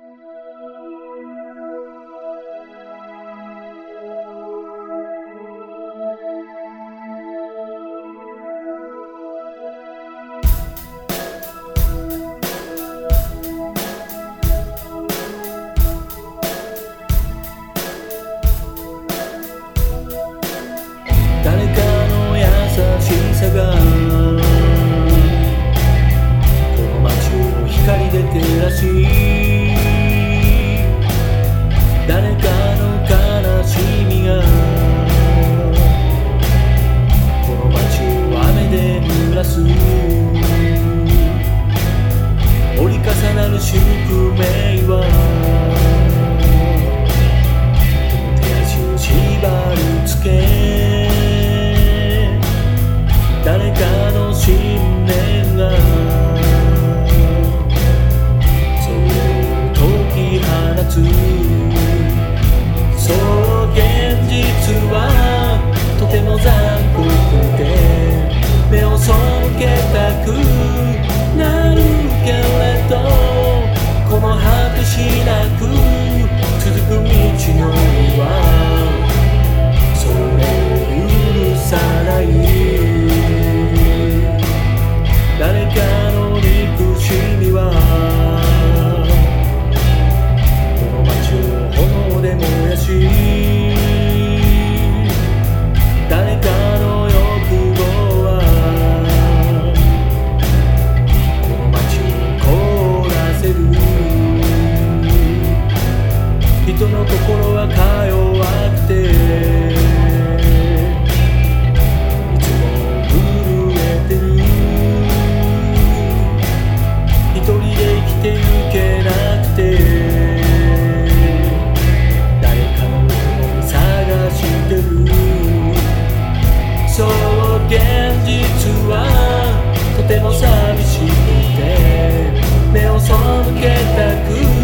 誰かの優しさがこの街を光で照らし、誰かの悲しみがこの街を雨で濡らす。折り重なる宿命は手足を縛り付け、誰かの信念がそれを解き放つ。そう現実はとても残酷で目を背けたくなるけれど、この果てしなく続く道のりはそれを許さない。誰かの憎しみはこの街を炎で燃やし、誰かの欲望はこの街を凍らせる。人の心はか弱くていつも震えてる。一人で生きてゆけなくて誰かの思い探してる。そう現実はとても寂しくて目を背けたく